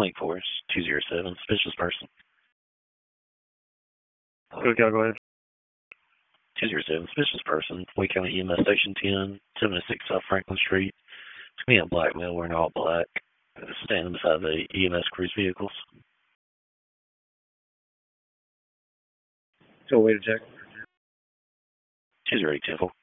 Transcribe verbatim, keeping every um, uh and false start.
Lake Forest, two zero seven, suspicious person. Go, go, go ahead. two zero seven, suspicious person, Wake County E M S Station ten, seven oh six South Franklin Street. It's me, a black male wearing all black, standing beside the E M S cruise vehicles. So, wait a check. two zero eight, ten four.